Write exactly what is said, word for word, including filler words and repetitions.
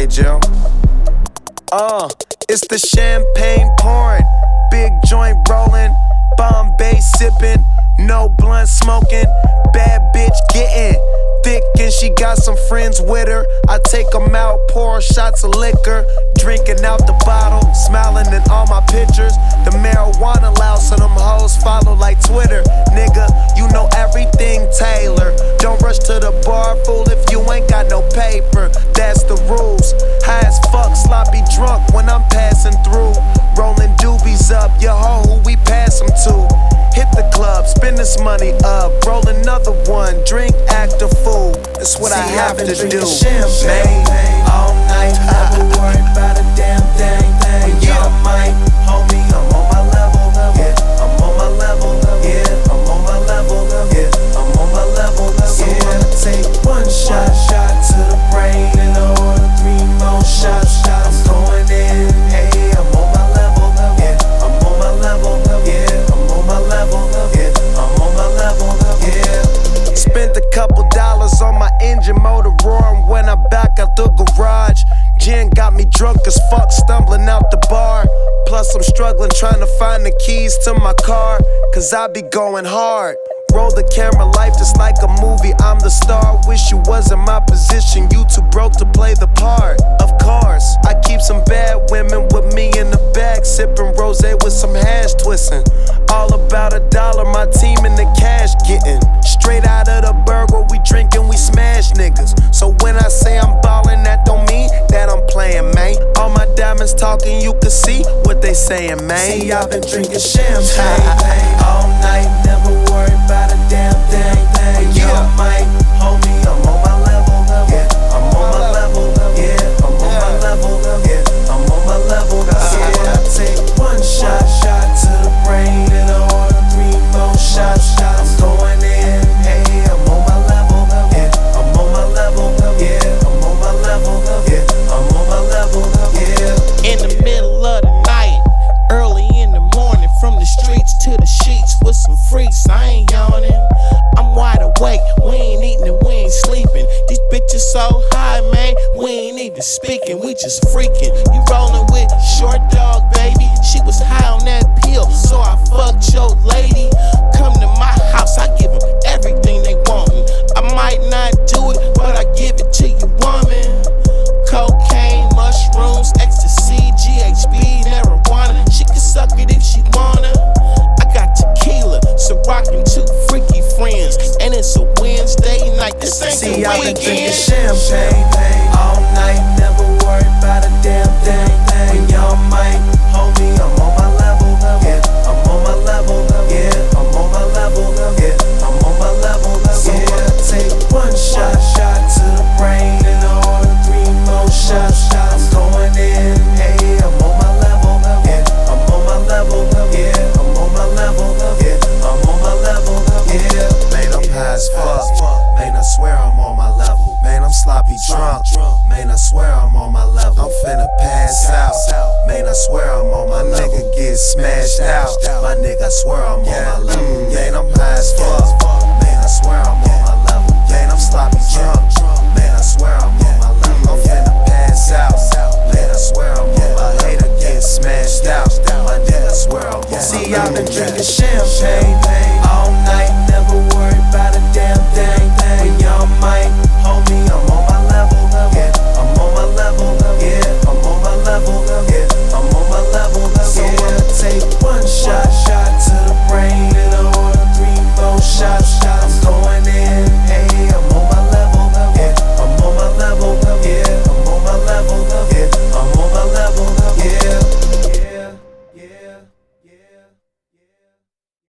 Jill. Uh, it's the champagne pouring, big joint rolling, Bombay sipping, no blunt smoking, bad bitch getting thick and she got some friends with her. I take them out, pour shots of liquor, drinking out the bottle, smiling in all my pictures. The marijuana loud, so them hoes follow like Twitter. Nigga, you know everything Taylor. Don't rush to the bar, fool, if you ain't got no paper. That's the rules. High as fuck, sloppy drunk when I'm passing through. Rolling doobies up, your hoe who we pass them to. Hit the club, spend this money up, roll another one, drink, act a fool. That's what See, I have to do. Champagne all night, never worried about a damn thing. When y'all might, homie, I'm on my level. Yeah, I'm on my level. Yeah, I'm on my level. Yeah, I'm on my level. So I'ma take one shot, shot to the brain, and order three more shots. I'm going in. Hey, I'm on my level. Yeah, I'm on my level. Yeah, I'm on my level. Yeah, I'm on my level. Yeah. Spent a couple dollars on my engine motor roaring when I back out the garage. Gin got me drunk as fuck, stumbling out the bar. Plus I'm struggling trying to find the keys to my car, cause I be going hard. Roll the camera, life just like a movie, I'm the star. Wish you was in my position, you too broke to play the part. Of course, I keep some bad women with me in the bag, sipping rosé with some hash twisting. All about a dollar, my team in the cash getting. Straight out of the burger, we drinking, we smash niggas. So when I say I'm ballin', that don't mean that I'm playing, man. All my diamonds talking, you can see what they saying, man. See, I've been drinking champagne all night, never worried about a damn thing. When y'all might, homie, I'm on my level. Yeah, I'm on my level. Yeah, I'm on my level. Yeah, I'm on my level. Yeah, I take one shot, shot to the brain, and order three more shots. I'm going in. Hey, I'm on my level. Yeah, I'm on my level. Yeah, I'm on my level. Yeah, I'm on my level. Yeah. In the middle of the night, early in the morning, from the streets to the sheets with some freaks. I ain't yawning, I'm wide awake. We ain't eating and we ain't sleeping. These bitches so high, man, we ain't even speaking. We just freaking. You rolling with Short Dog, baby. She was high on that pill, so I fucked your lady. Come to my house, I give them everything they want. I might not do it, but I give it to you, woman. Cocaine, mushrooms, ecstasy, G H B, marijuana. She can suck it if she wanna. I got tequila, so rockin' two freaky friends, and it's a Wednesday night. This ain't See, the I've been drinking weekend. champagne all night, never worried about a damn thing. When y'all might, homie, I'm on my level. Yeah, I'm on my level. Yeah, I'm on my level. Yeah, I'm on my level. So I'ma take one shot, shot to the brain, and order three more shots. I'm going in. Hey, I'm on my level. Yeah, I'm on my level. Yeah, I'm on my level. Yeah, I'm on my level. Yeah. Man, I'm high as fuck. Man, I swear I'm on my level. Man, I'm sloppy drunk. Man, I swear I'm on my level. I'm finna pass out. Man, I swear I'm on my nigga get smashed out. My nigga, I swear I'm on my level. Man, I'm high as fuck. Man, I swear I'm on my level. Man, I'm sloppy drunk. Man, I swear I'm on my level. I'm finna pass out. Man, I swear I'm on my hater get smashed out. My nigga, I swear I'm on my level. See, I've been drinking champagne